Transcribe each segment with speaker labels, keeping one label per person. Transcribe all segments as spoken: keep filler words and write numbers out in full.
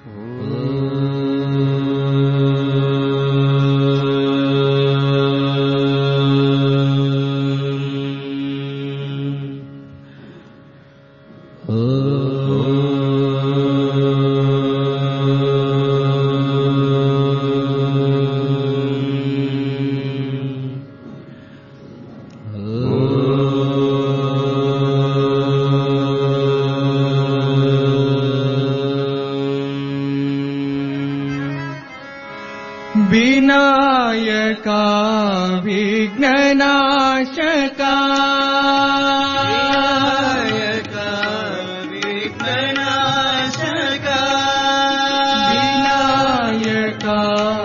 Speaker 1: विनायका विघ्ननाशका विनायका विघ्ननाशका विनायका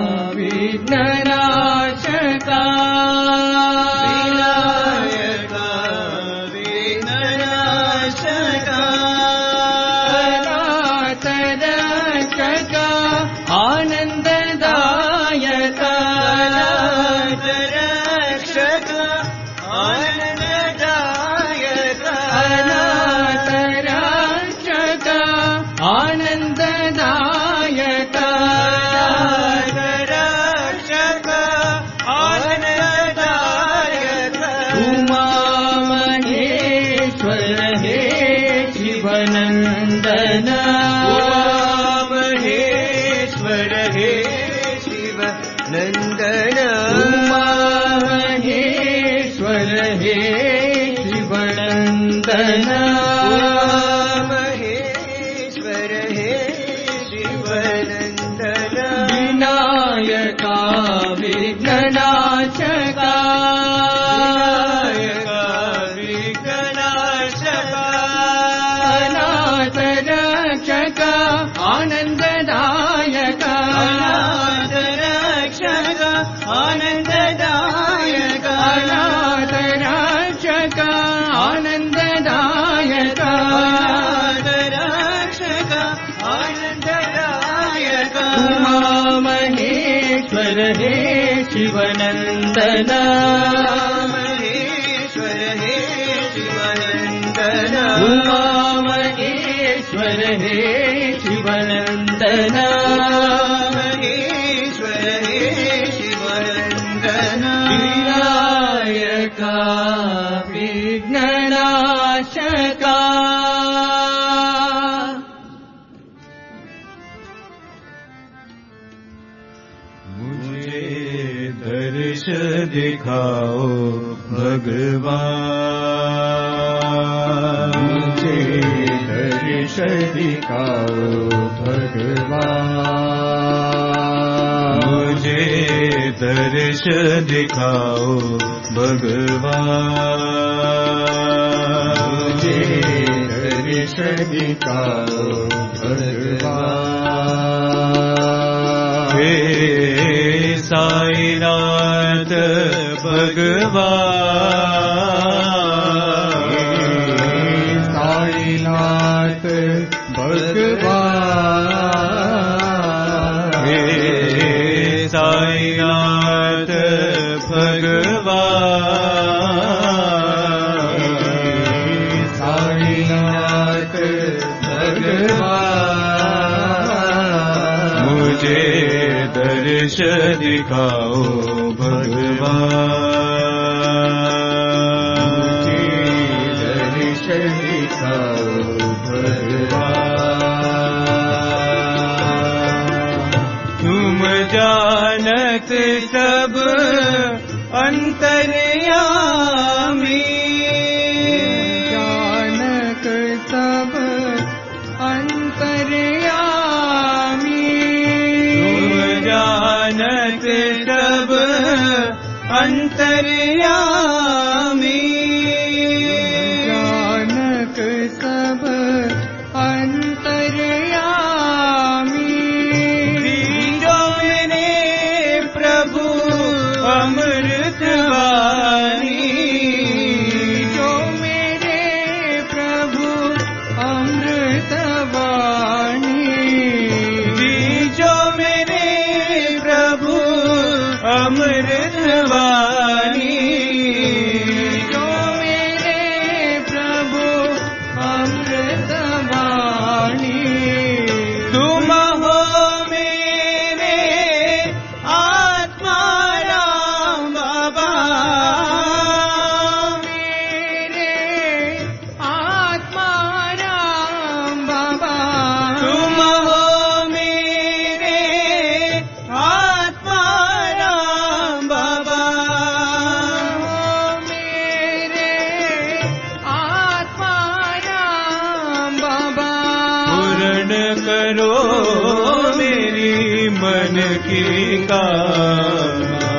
Speaker 1: विघ्ननाशका विनायका विघ्ननाशका अनाथरक्षका आनन्ददायक अनाथरक्षक आनन्ददायक अनाथरक्षक आनन्ददायक अनाथरक्षक आनन्ददायक उमा महेश्वर हे शिवनन्दन महेश्वर हे नंदन उमा महेश्वर हे शिवनंदन महेश्वर हे शिवनंदन विनायका विघ्ननाशका विनायका विघ्ननाशका अनाथरक्षक आनन्ददायक आनन्ददायक अनाथरक्षक आनन्ददायक अनाथरक्षक आनन्ददायक उमा महेश्वर हे शिवनन्दन महेश्वर हे शिवनन्दन उमा महेश्वर हे शिवनन्दन महेश्वर हे विनायका विघ्ननाशका मुझे दर्श दिखाओ भगवान मुझे दर्श दिखाओ भगवान मुझे दर्श दिखाओ भगवान मुझे दर्श दिखाओ भगवान हे साईनाथ भगवान हे साईनाथ भगवान हे साईनाथ भगवान साईनाथ भगवान मुझे दर्श दिखाओ भगवान मुझे दर्श दिखाओ भगवान तुम जानत सब अंतर्यामी जानक सब अंतर्यामी तुम जानत सब अंतर्यामी जानक सब अंतर्यामी जो मेरे प्रभु अमृतवाणी जो मेरे प्रभु अमृतवाणी जो मेरे प्रभु अमृतवाणी जो मेरे प्रभु अमृतवाणी तुम हो पूर्ण करो मेरी मन की कामना,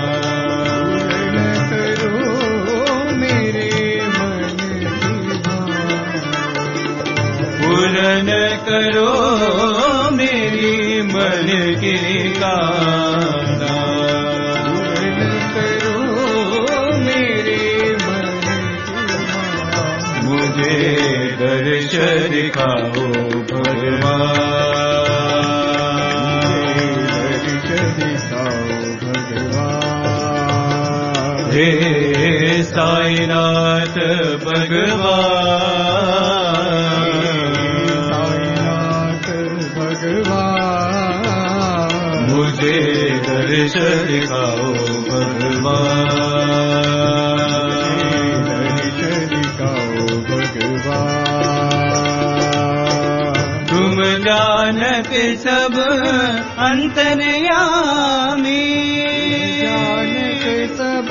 Speaker 1: पूर्ण करो मेरी मन की कामना, पूर्ण करो मेरी मन की कामना। मुझे दर्श दिखाओ भगवान, दर्श दिखाओ भगवान, हे साईनाथ भगवान, मुझे दर्श दिखाओ भगवान, दर्श दिखाओ भगवान। तुम जानते सब अंतर्यामी, जानते सब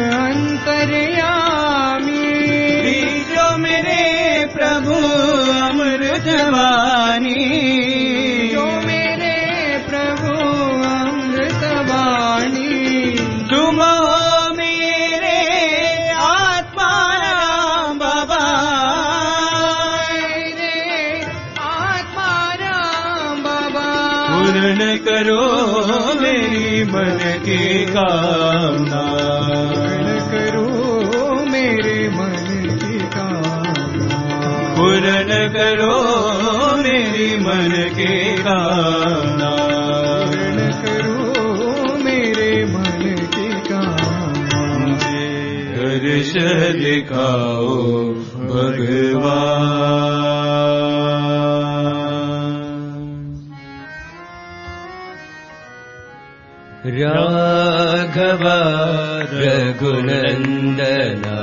Speaker 1: अंतर्यामी, जो मेरे प्रभु अमृतवाणी, जो मेरे प्रभु अमृतवाणी। तुम हो मेरे आत्मा राम बाबा, मेरे आत्मा राम बाबा। पूर्ण करो मेरी मन की कामना, पूर्ण करो मेरे मन की कामना, पूर्ण करो मेरी मन की कामना, पूर्ण करो मेरे मन की कामना। दर्श दिखाओ भगवान। राघव रघुनंदना,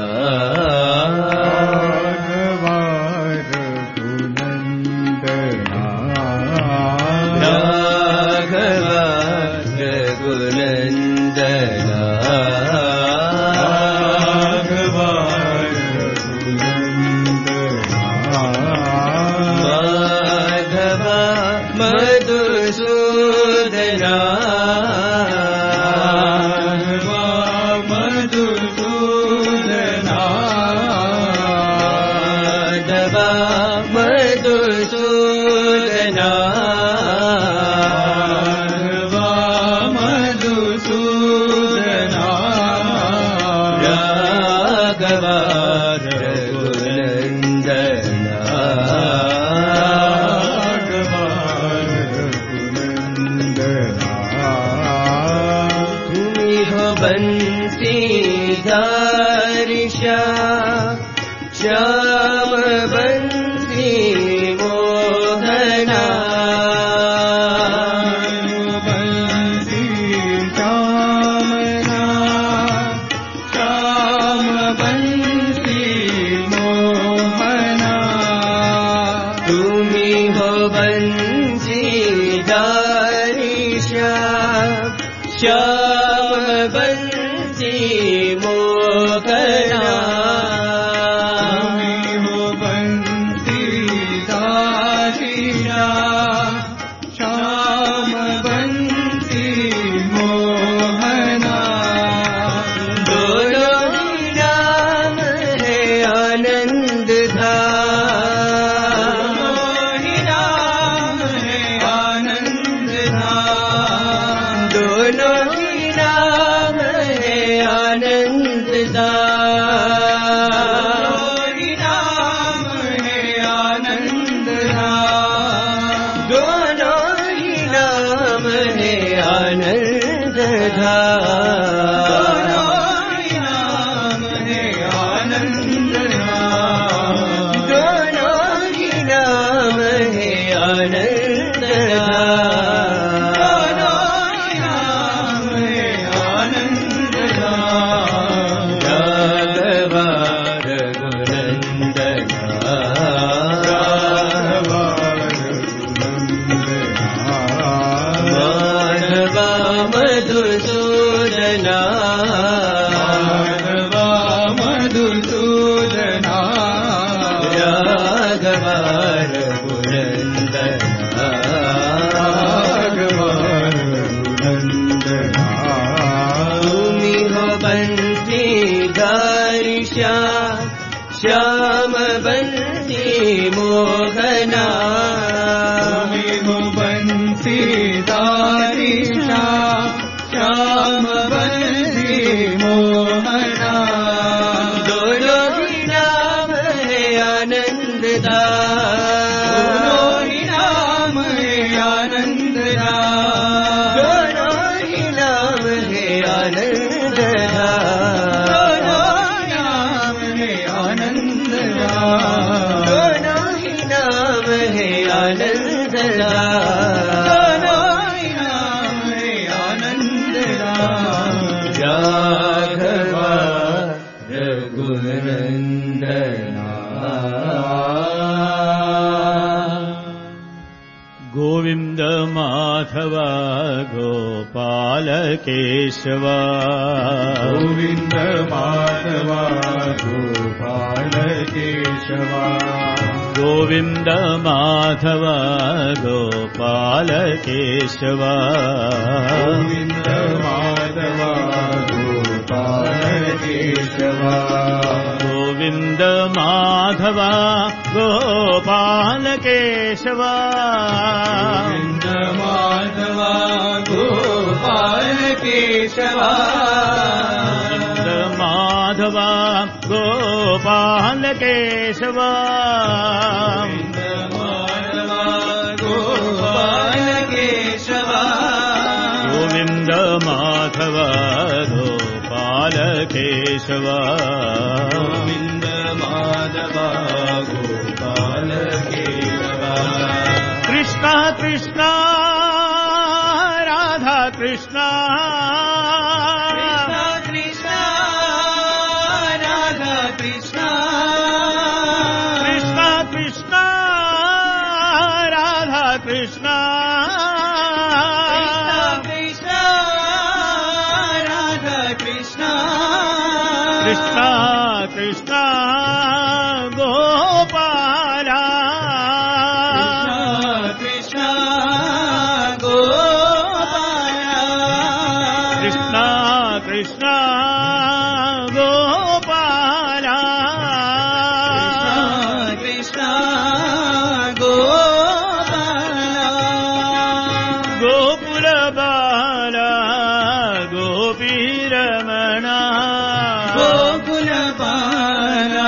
Speaker 1: श्याम बंसी मोहना, बंसी श्यामना, श्याम बंसी मोहना। तुम्ही हो बंसी धारी श्याम, श्याम बंसी मोहना। धाम, दोनों ही नाम है आनंद धाम, दोनों ही नाम है आनंद धाम, दोनों ही नाम है आनंद धाम, दोनों ही नाम है आनंद धाम। राघवा रघुनंदना,
Speaker 2: गोविंद माधव गोपाल केशव,
Speaker 3: गोविंद माधव गोपाल केशव,
Speaker 2: गोविंद माधव गोपाल केशव,
Speaker 3: गोविंद माधव गोपाल केशव,
Speaker 2: गोविंद माधव गोपाल केशव,
Speaker 3: गोविंद माधव गोपाल केशव,
Speaker 2: गोविंद माधव गोपाल केशव,
Speaker 3: गोविंद माधव गोपाल केशव,
Speaker 2: गोविंद माधव गोपाल केशव,
Speaker 3: गोविंद माधव गोपाल केशव।
Speaker 2: कृष्ण कृष्ण राधा कृष्ण,
Speaker 1: कृष्ण राधा कृष्ण,
Speaker 2: कृष्ण कृष्ण राधा कृष्ण,
Speaker 1: कृष्ण राधा कृष्ण,
Speaker 2: कृष्ण कृष्ण गोपाला,
Speaker 1: कृष्ण गोपाला,
Speaker 2: कृष्ण कृष्ण गोपाला,
Speaker 1: कृष्ण गोपाला,
Speaker 2: गोकुल बाला गोपीरमणा,
Speaker 1: गोकुल बाला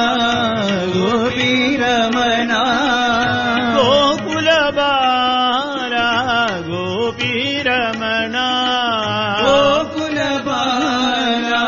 Speaker 1: गोपीरमणा,
Speaker 2: गोकुल बाला गोपीरमणा,
Speaker 1: गोकुल बाला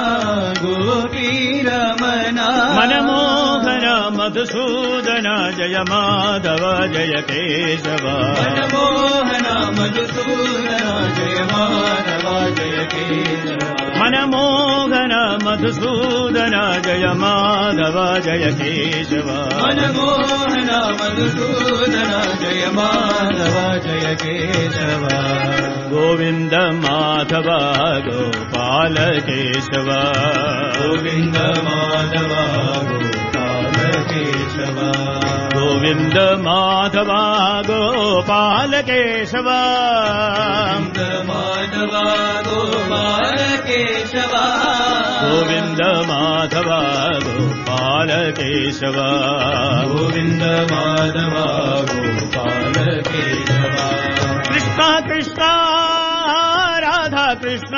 Speaker 1: गोपीरमणा,
Speaker 2: मनमोहन मधुसूदन जय माधव जय केशव,
Speaker 1: मनमोहन मधुसूदन जय माधव जय केशव,
Speaker 2: मनमोहन मधुसूदन जय माधव जय केशव,
Speaker 1: मनमोहन मधुसूदन जय माधव जय केशव,
Speaker 2: गोविंद माधव गोपाल केशव,
Speaker 1: गोविंद माधव गोपाल केशव,
Speaker 2: गोविंद माधव गोपाल केशव,
Speaker 1: गोविंद माधव गोपाल केशव,
Speaker 2: गोविंद माधव गोपाल केशव,
Speaker 1: गोविंद माधव गोपाल केशव,
Speaker 2: कृष्ण कृष्ण राधा कृष्ण,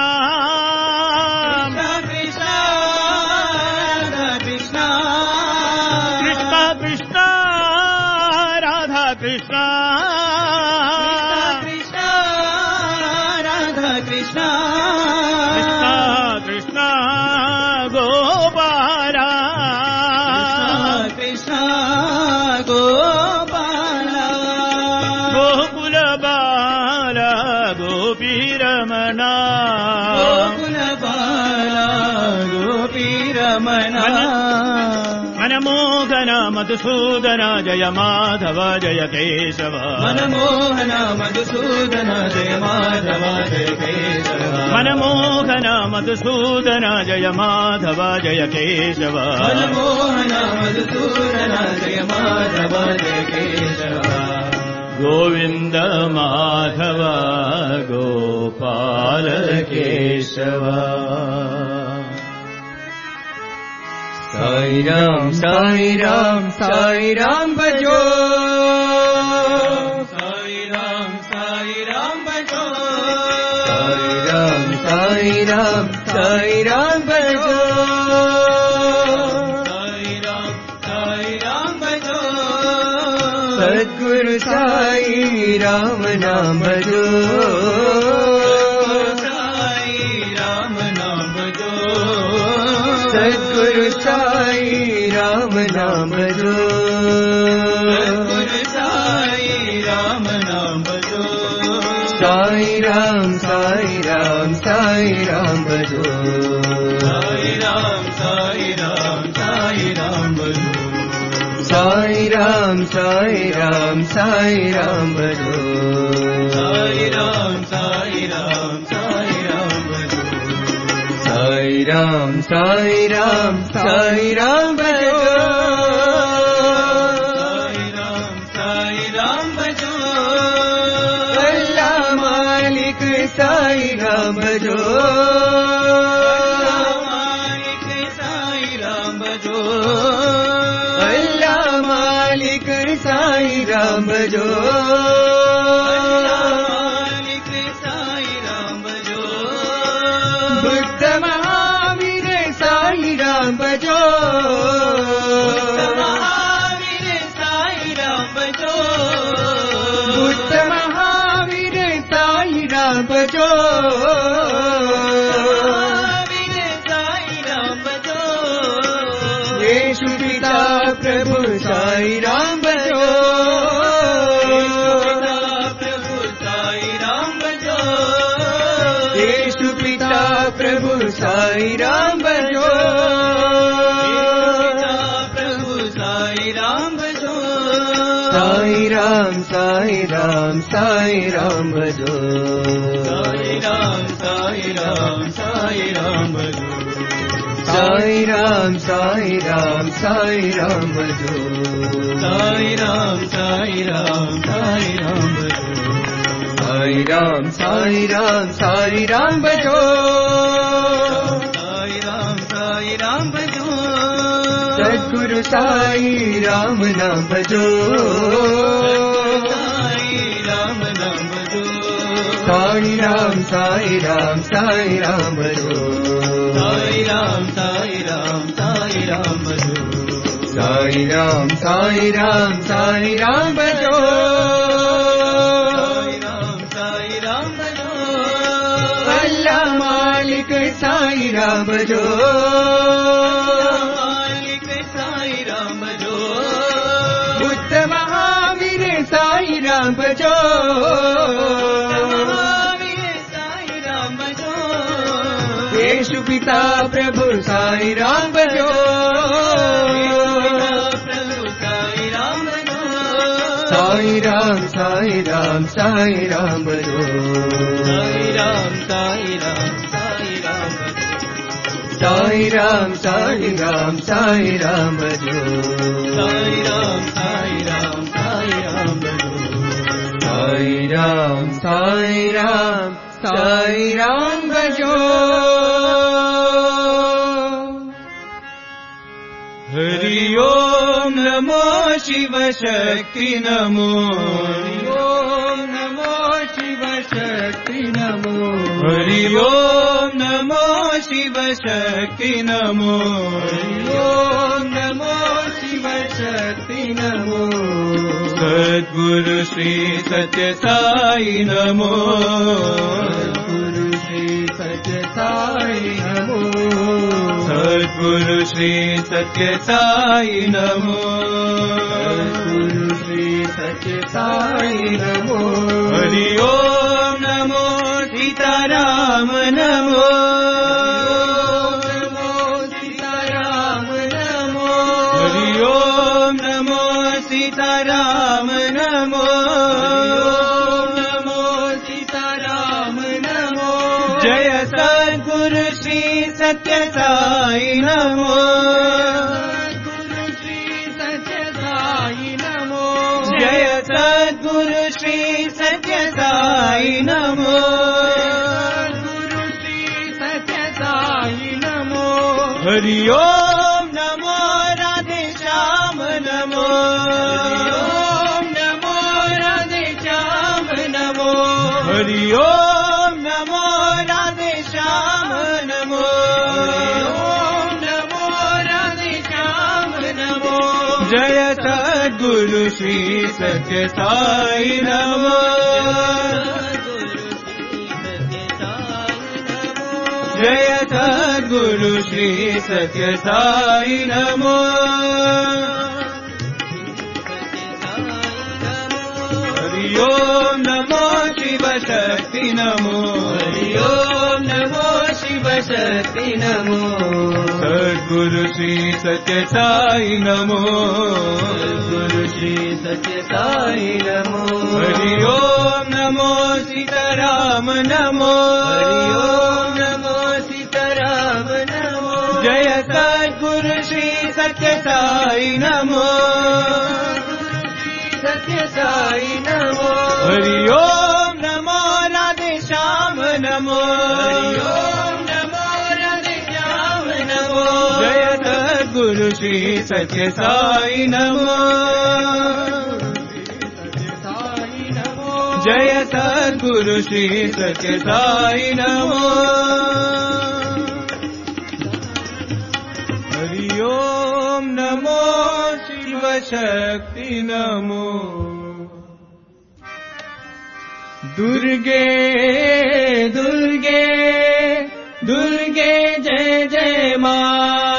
Speaker 1: कृष्ण कृष्ण
Speaker 2: कृष्ण कृष्ण राधा कृष्ण,
Speaker 1: कृष्ण राधा कृष्ण,
Speaker 2: कृष्ण कृष्ण गोपाला,
Speaker 1: कृष्ण गोपाला,
Speaker 2: गोकुल बाला गोपीरमणा,
Speaker 1: गोकुल बाला गोपीरमणा,
Speaker 2: मनमोहन मधुसूदन जय माधव जय केशव,
Speaker 1: मनमोहन मधुसूदन जय माधव जय केशव,
Speaker 2: मनमोहन मधुसूदन जय माधव जय केशव,
Speaker 1: मनमोहन मधुसूदन जय माधव जय केशव,
Speaker 2: गोविंद माधव गोपाल केशव।
Speaker 1: साई राम साई राम साई राम भजो, साई राम साई राम भजो, साई राम साई राम साई राम भजो, साई राम साई राम भजो, सद्गुरु साई राम नाम भजो
Speaker 3: साई राम नाम भजो
Speaker 1: सद्गुरु साई राम नाम भजो
Speaker 3: सद्गुरु साई राम नाम भजो
Speaker 1: साई राम साई राम साई राम भजो
Speaker 3: साई राम साई राम साई राम भजो
Speaker 1: साई राम साई राम साई राम भजो
Speaker 3: साई राम साई राम साई राम भजो
Speaker 1: साई राम साई राम साई राम भजो
Speaker 3: साई राम साई राम भजो
Speaker 1: अल्लाह मालिक साई राम भजो
Speaker 3: मालिक साई राम भजो
Speaker 1: अल्लाह मालिक साई राम भजो
Speaker 3: मालिक साई राम भजो
Speaker 1: बुद्ध महावीर साई राम भजो
Speaker 3: महावीर साई राम भजो
Speaker 1: बुद्ध महावीर साई राम भजो
Speaker 3: महावीर साई राम भजो
Speaker 1: येशु पिता प्रभु साई राम भजो
Speaker 3: प्रभु साई राम भजो
Speaker 1: येशु पिता प्रभु साई राम भजो
Speaker 3: प्रभु साई राम भजो
Speaker 1: साई राम साई राम साई राम भजो
Speaker 3: साई राम साई राम साई राम भजो
Speaker 1: साई राम साई राम साई राम भजो
Speaker 3: साई राम साई राम साई राम भजो
Speaker 1: साई राम साई राम साई राम भजो
Speaker 3: साई राम साई राम भजो
Speaker 1: सद्गुरु साई राम नाम भजो
Speaker 3: साई राम नाम भजो
Speaker 1: साई राम साई राम साई राम भजो
Speaker 3: साई राम साई राम साई राम भजो
Speaker 1: साई राम साई राम साई राम भजो
Speaker 3: साई राम साई राम भजो
Speaker 1: अल्लाह मालिक साई राम भजो
Speaker 3: मालिक साई राम भजो
Speaker 1: बुद्ध महावीर साई राम भजो
Speaker 3: महावीर साई राम भजो
Speaker 1: येशु पिता प्रभु साई राम भजो
Speaker 3: प्रभु साई राम भजो
Speaker 1: साई राम साई राम साई राम भजो
Speaker 3: साई राम साई राम साई राम भजो
Speaker 1: साई राम साई राम साई राम भजो
Speaker 3: साई राम साई राम साई राम भजो
Speaker 1: साई राम साई राम साई राम भजो
Speaker 3: हरि ओम नमो शिव शक्ति नमो
Speaker 1: ओम नमो शिव शक्ति नमो
Speaker 3: हरि ओम नमो शिव शक्ति नमो
Speaker 1: ओम नमो शिव शक्ति नमो
Speaker 3: सद्गुरु श्री सत्य साई नमो
Speaker 1: गुरु श्री सत्य साई नमो
Speaker 3: सद्गुरु श्री सत्य साई नमो
Speaker 1: गुरु श्री सत्य साई नमो
Speaker 3: हरि ओम नमो सीताराम नमो
Speaker 1: नमो सीताराम नमो
Speaker 3: हरि ओम नमो सीताराम नमो
Speaker 1: नमो सीताराम नमो
Speaker 3: जय सद्गुरु श्री सत्य साई नमो
Speaker 1: गुरु श्री सत्य साई नमो
Speaker 3: जय सद्गुरु श्री सत्य साई नमो
Speaker 1: गुरु श्री सत्य साई नमो
Speaker 3: हरि ओम नमो राधे श्याम नमो
Speaker 1: ओम नमो राधे श्याम नमो
Speaker 3: हरि ओम नमो राधे श्याम नमो
Speaker 1: ओम नमो राधे श्याम नमो
Speaker 3: जय सद्गुरु
Speaker 1: श्री सत्य साई नमो। जय सद्गुरु श्री सत्य साई नमो। हरि ओम नमो शिव शक्ति नमो। हरि ओम नमो शिव शक्ति नमो। सद्गुरु श्री सत्य साई नमो। सद्गुरु श्री सत्य साई नमो। हरि ओम नमो सीताराम नमो। हरि ओम नमो सीताराम नमो। जय सद्गुरु श्री सत्य साई नमो। सत्य साई नमो। हरि ओम नमो राधे श्याम नमो। हरि ओम नमो राधे श्याम नमो। जय सद्गुरु श्री सत्य साई नमो। जय सद्गुरु श्री सत्य साई नमो। हरि ओम नमो शिव शक्ति नमो। दुर्गे दुर्गे दुर्गे जय जय मां।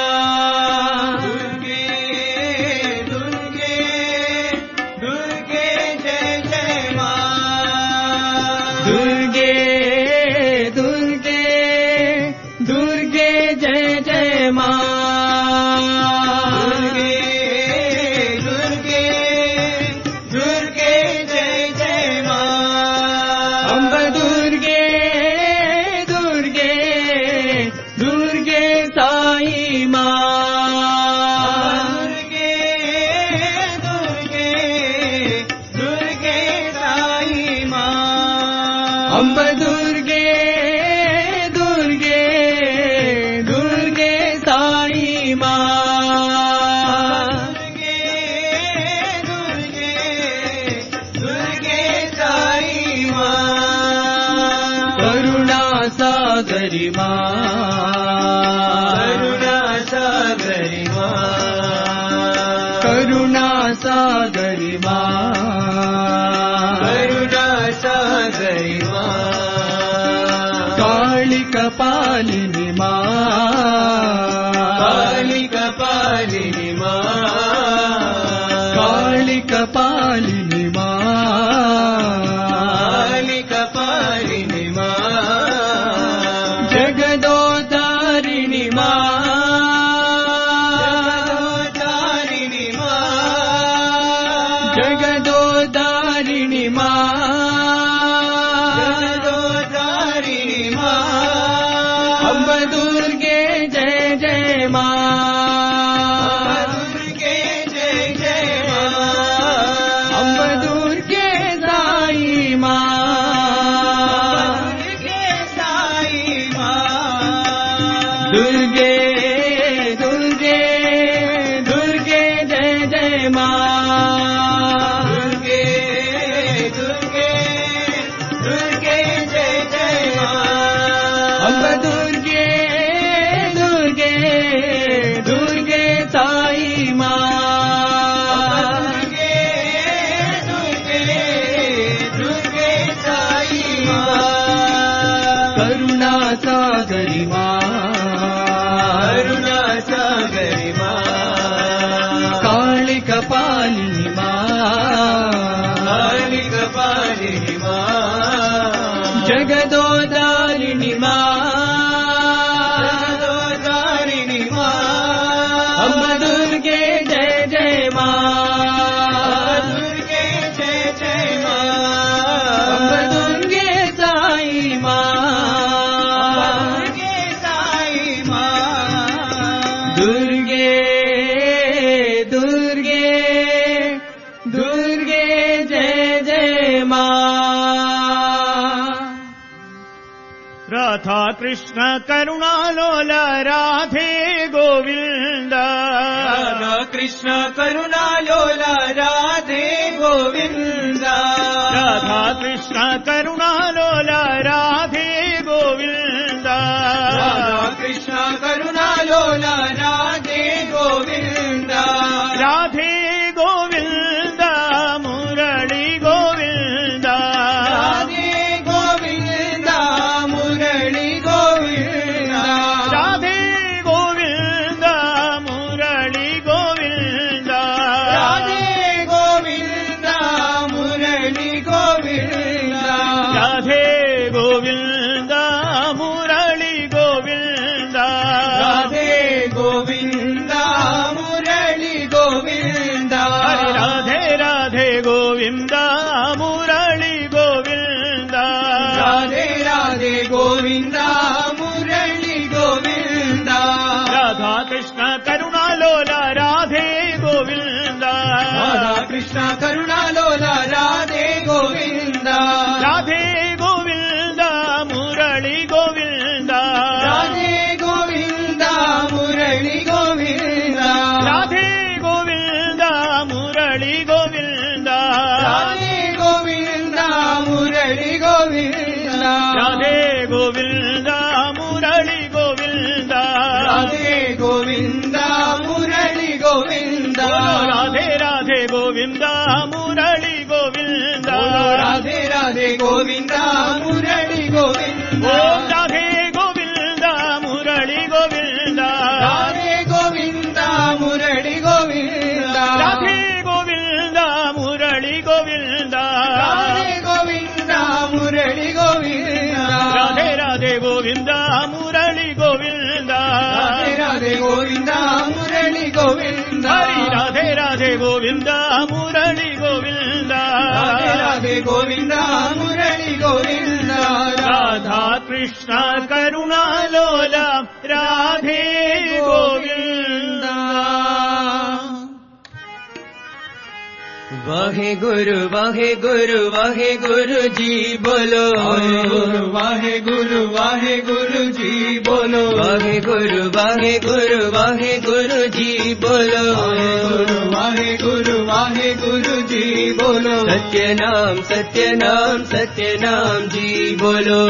Speaker 1: दुर्गे दुर्गे दुर्गे जय जय मां। दुर्गे दुर्गे दुर्गे जय जय मां। दुर्गे दुर्गे दुर्गे जय जय मां। अम्ब दुर्गे दुर्गे दुर्गे साई मां। दुर्गे दुर्गे दुर्गे साई मां। अम्ब दुर्गे दुर्गे दुर्गे साई मां। दुर्गे दुर्गे दुर्गे साई मां। करुणा सागरी मां। करुणा सागरी मां। करुणा सागरी मां। करुणा सागरी मां। काली कपालिनी मां। काली कपालिनी मां। काली कपालिनी मां। काली कपालिनी मां। जगदोधारिणी मां। जगदोधारिणी मां। जगदोधारिणी मां। जगदोधारिणी मां। अम्ब दुर्गे जय जय मां। दुर्गे जय जय मां। अम्ब दुर्गे साई मां। दुर्गे साई मां। दुर्गे दुर्गे दुर्गे जय जय मां। दुर्गे दुर्गे दुर्गे जय जय मां। अम्ब दुर्गे दुर्गे दुर्गे साई मां। दुर्गे दुर्गे दुर्गे साई मां। करुणा सागरी मां। करुणा सागरी मां। काली कपालिनी मां। काली कपालिनी मां। जगदोधारिणी मां। जगदोधारिणी मां। अम्ब दुर्गे जय जय मां। दुर्गे जय जय मां। अम्ब दुर्गे साई मां। दुर्गे साई मां। दुर्गे दुर्गे दुर्गे जय जय मां।
Speaker 2: राधा कृष्ण करुणालोल राधे गोविंद।
Speaker 1: राधा कृष्ण करुणालोल राधे गोविंद।
Speaker 2: राधा कृष्ण करुणालोल राधे गोविंद।
Speaker 1: राधा कृष्ण करुणालोल राधे गोविंद।
Speaker 2: राधे गोविंद गोविंद मुरली गोविंद
Speaker 1: राधे गोविंद मुरली गोविंद
Speaker 2: हरे राधे राधे गोविंद मुरली गोविंद
Speaker 1: राधे राधे गोविंद मुरली गोविंद
Speaker 2: राधा कृष्ण करुणा लोला राधे गोविंद
Speaker 1: राधा कृष्ण करुणा लोला राधे गोविंद
Speaker 2: राधे गोविंद मुरली गोविंद
Speaker 1: राधे गोविंद मुरली गोविंद
Speaker 2: राधे गोविंद मुरली गोविंद
Speaker 1: राधे गोविंद मुरली गोविंद
Speaker 2: राधे गोविंद मुरली गोविंद
Speaker 1: राधे गोविंद मुरली गोविंद
Speaker 2: राधे राधे गोविंद मुरली गोविंद
Speaker 1: राधे राधे गोविंद मुरली गोविंद
Speaker 2: ओम राधे गोविंद मुरली गोविंद
Speaker 1: राधे गोविंद मुरली गोविंद
Speaker 2: राधे गोविंद मुरली गोविंद
Speaker 1: राधे गोविंद मुरली गोविंद
Speaker 2: राधे राधे गोविंद मुरली गोविंद
Speaker 1: राधे राधे गोविंद मुरली गोविंद
Speaker 2: हरि राधे राधे गोविंद मुरली गोविंद
Speaker 1: राधे राधे गोविंद मुरली गोविंद
Speaker 2: राधा कृष्ण करुणा लोला राधे गोविंद
Speaker 3: वाहे गुरु वाहे गुरु वाहे गुरु जी बोलो
Speaker 1: वाहे गुरु वाहे गुरु जी बोलो
Speaker 3: वाहे गुरु वाहे गुरु वाहे गुरु जी बोलो
Speaker 1: वाहे गुरु वाहे गुरु जी बोलो
Speaker 3: सत्य नाम सत्य नाम सत्य नाम जी बोलो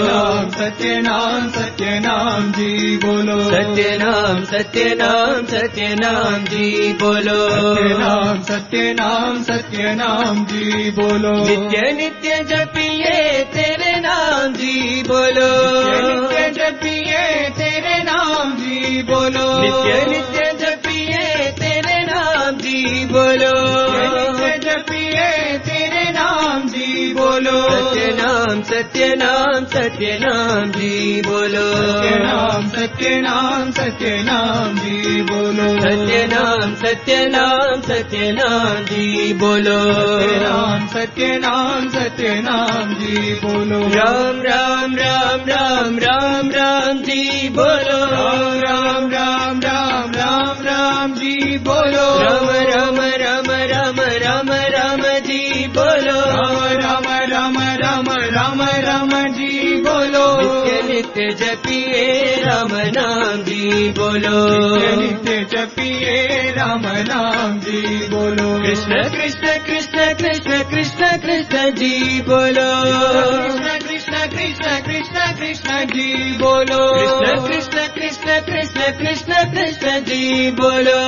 Speaker 1: सत्य नाम सत्य नाम जी बोलो
Speaker 3: सत्य नाम सत्य नाम सत्य नाम जी बोलो
Speaker 1: नाम सत्य नाम सत्य नाम जी बोलो
Speaker 3: नित्य नित्य जपिए तेरे नाम जी बोलो
Speaker 1: नित्य जपिए तेरे नाम जी बोलो
Speaker 3: नित्य नित्य जपिए तेरे नाम जी बोलो
Speaker 1: नित्य जपिए तेरे नाम जी बोलो
Speaker 3: सत्य नाम सत्य नाम सत्य नाम जी बोलो
Speaker 1: सत्य नाम सत्य नाम सत्य नाम जी बोलो
Speaker 3: सत्य नाम सत्य नाम सत्य नाम जी बोलो
Speaker 1: नाम सत्य नाम सत्य नाम जी बोलो
Speaker 3: राम राम राम राम राम राम जी बोलो
Speaker 1: राम राम राम राम राम जी बोलो
Speaker 3: राम राम राम राम राम राम जी बोलो
Speaker 1: राम राम राम राम राम जी बोलो
Speaker 3: नित्य नित्य जपिए राम नाम जी बोलो
Speaker 1: नित्य जपिए राम नाम जी बोलो
Speaker 3: कृष्ण कृष्ण कृष्ण कृष्ण कृष्ण कृष्ण जी बोलो
Speaker 1: कृष्ण कृष्ण कृष्ण कृष्ण कृष्ण जी बोलो
Speaker 3: कृष्ण कृष्ण कृष्ण कृष्ण कृष्ण कृष्ण जी बोलो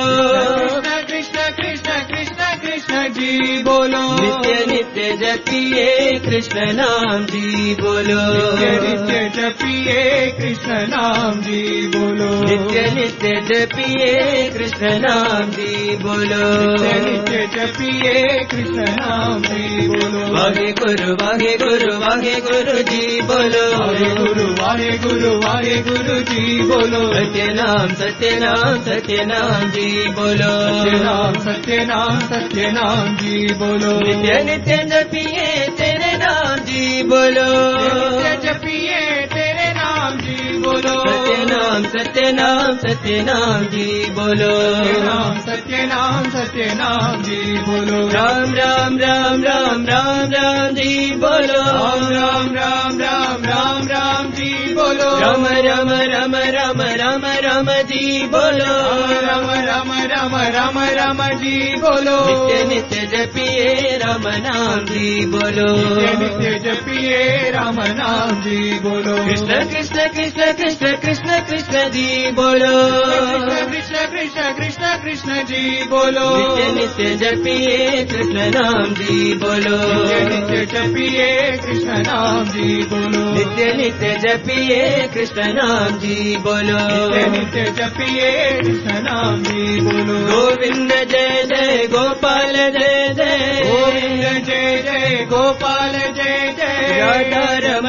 Speaker 1: कृष्ण कृष्ण कृष्ण कृष्ण जी बोलो
Speaker 3: नित्य नित्य जपिए कृष्ण नाम जी बोलो
Speaker 1: नित्य जपिए कृष्ण नाम जी बोलो
Speaker 3: नित्य नित्य जपिए कृष्ण नाम जी बोलो
Speaker 1: नित्य जपिए कृष्ण नाम जी बोलो
Speaker 3: वाहे गुरु वाहे गुरु वाहे गुरु जी बोलो
Speaker 1: वाहे गुरु वाहे गुरु वाहे गुरु जी बोलो
Speaker 3: सत्य नाम सत्य नाम सत्य नाम जी बोलो
Speaker 1: सत्य नाम सत्य नाम सत्य नाम जी बोलो
Speaker 3: नित्य नित्य जपिए तेरे नाम जी बोलो
Speaker 1: नित्य जपिए तेरे नाम जी बोलो
Speaker 3: सत्य नाम सत्य नाम सत्य नाम जी बोलो
Speaker 1: नाम सत्य नाम सत्य नाम जी बोलो
Speaker 3: राम राम राम राम राम राम जी बोलो
Speaker 1: राम राम राम राम राम राम जी बोलो
Speaker 3: राम राम राम राम राम राम जी बोलो
Speaker 1: राम राम राम राम राम जी बोलो
Speaker 3: नित्य नित्य जपिए राम नाम जी बोलो
Speaker 1: नित्य जपिए राम नाम जी बोलो
Speaker 3: कृष्ण कृष्ण कृष्ण कृष्ण कृष्ण कृष्ण जी बोलो
Speaker 1: कृष्ण कृष्ण कृष्ण कृष्ण जी बोलो
Speaker 3: नित्य नित्य जपिए कृष्ण नाम जी बोलो
Speaker 1: नित्य जपिए कृष्ण नाम जी बोलो
Speaker 3: नित्य नित्य जपिए कृष्ण नाम जी बोलो
Speaker 1: नित्य जपिए कृष्ण नाम जी बोलो
Speaker 3: गोविंद जय जय गोपाल जय जय
Speaker 1: गोविंद जय जय गोपाल जय जय
Speaker 3: राधा रमण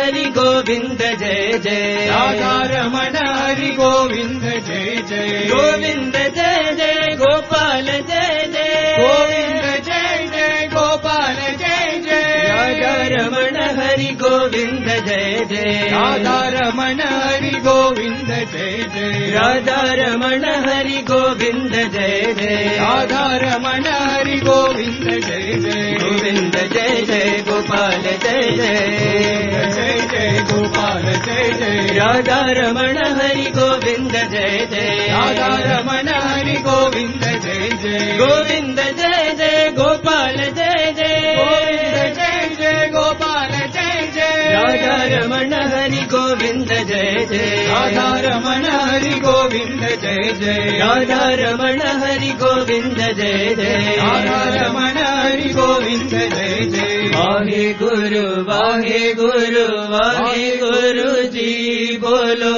Speaker 3: हरि गोविंद जय जय
Speaker 1: राधारमण हरि गोविंद जय जय
Speaker 3: गोविंद जय जय गोपाल जय जय
Speaker 1: गोविंद जय जय गोपाल जय जय
Speaker 3: राधारमण हरि गोविंद जय जय
Speaker 1: राधारमण हरि गोविंद जय जय
Speaker 3: राधारमण हरि गोविंद जय जय
Speaker 1: राधारमण हरि गोविंद जय जय
Speaker 3: गोविंद जय जय गोपाल जय जय
Speaker 1: जय जय गोपाल जय जय
Speaker 3: राधारमण हरि गोविंद जय जय
Speaker 1: राधारमण हरि गोविंद जय जय
Speaker 3: गोविंद जय जय गोपाल जय जय
Speaker 1: गोविंद जय जय गोपाल जय जय
Speaker 3: राधारमण हरि गोविंद जय जय
Speaker 1: राधारमण हरि गोविंद जय जय
Speaker 3: राधारमण हरि गोविंद जय जय
Speaker 1: राधारमण हरि गोविंद जय जय
Speaker 3: वाहे गुरु वाहे गुरु वाहे गुरु जी बोलो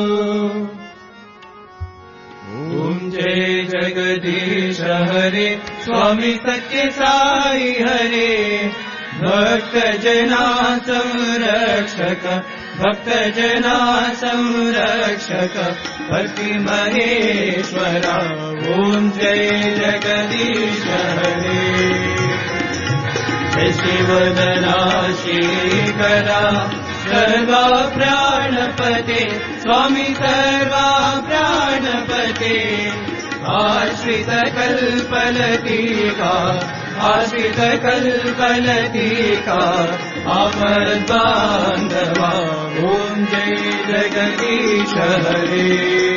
Speaker 1: ओम जय जगदीश हरे स्वामी सत्य साई हरे भक्त जना संरक्षक भक्त जना संरक्षक भक्ति महेश्वरा ओम जय जगदीश हरे शिवदना श्रीकरा सर्वा प्राणपते स्वामी सर्वा प्राणपते आश्रित कल्पलतिका आश्रित कल्पलतिका आपद्बान्धवा ओम जय जगदीश हरे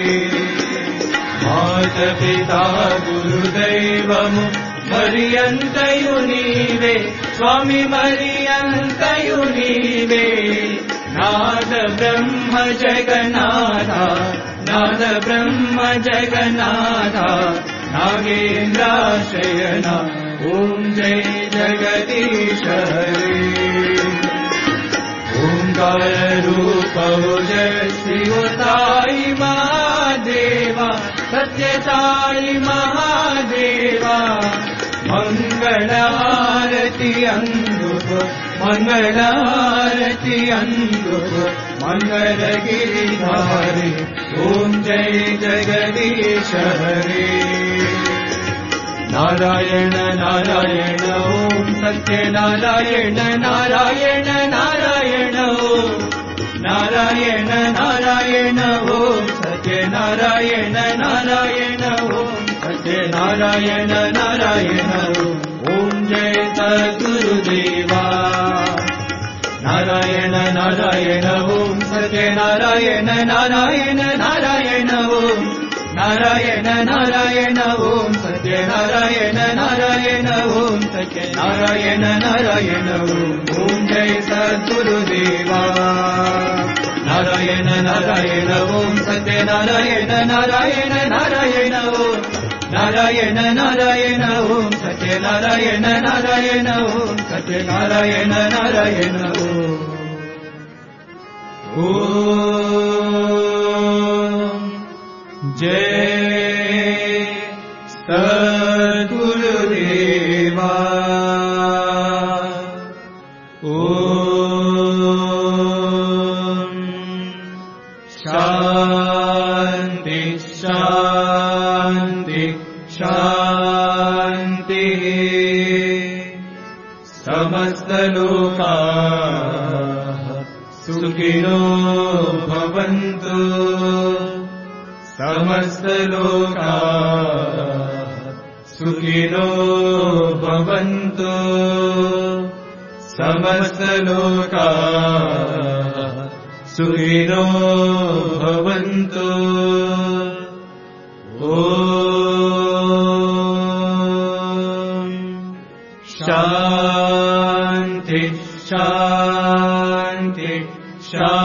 Speaker 1: मात पिता गुरुदैवमु मरियन्तयु नीवे स्वामी मरियन्तयु नीवे नाद ब्रह्म जगन्नाथा नाद ब्रह्म जगन्नाथा नागेन्द्राशयना ओम जय जगदीश हरे ओंकार रूप जय शिवसाई महादेवा सत्य साई महादेवा मंगल आरती अंगुप मंगल आरती अंगुप मंगल गिरिधारी ओम जय जगदीश हरे नारायण नारायण ओम सत्य नारायण नारायण नारायण ओम नारायण नारायण ओम सत्य नारायण नारायण ओम सत्य नारायण नारायण ओम जय सद्गुरुदेवा नारायण नारायण ओम सत्य नारायण नारायण नारायण ओम नारायण नारायण ओम सत्य नारायण नारायण ओम सत्य नारायण नारायण ओम जय सद्गुरुदेवा नारायण नारायण ओम सत्य नारायण नारायण नारायण ओम नारायण नारायण ओम सत्य नारायण नारायण ओम सत्य नारायण नारायण ओम जय सद्गुरुदेवा ओम शांति शांति शांति समस्त लोकाः सुखिनो भवन्तु समस्त लोकाः सुखिनो भवन्तु समस्त लोकाः सुखिनो भवन्तु ओम शांति शांति शांति